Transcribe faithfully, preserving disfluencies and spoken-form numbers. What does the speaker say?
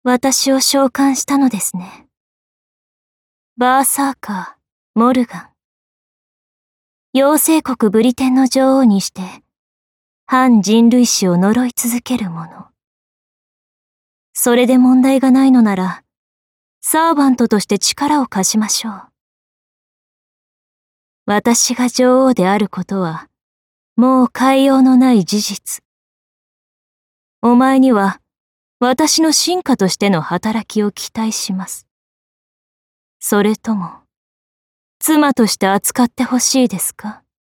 私を召喚したのですね。バーサーカー、モルガン。妖精国ブリテンの女王にして、反人類史を呪い続ける者。それで問題がないのなら、サーバントとして力を貸しましょう。私が女王であることは、もう変えようのない事実。お前には、私の臣下としての働きを期待します。それとも、妻として扱ってほしいですか？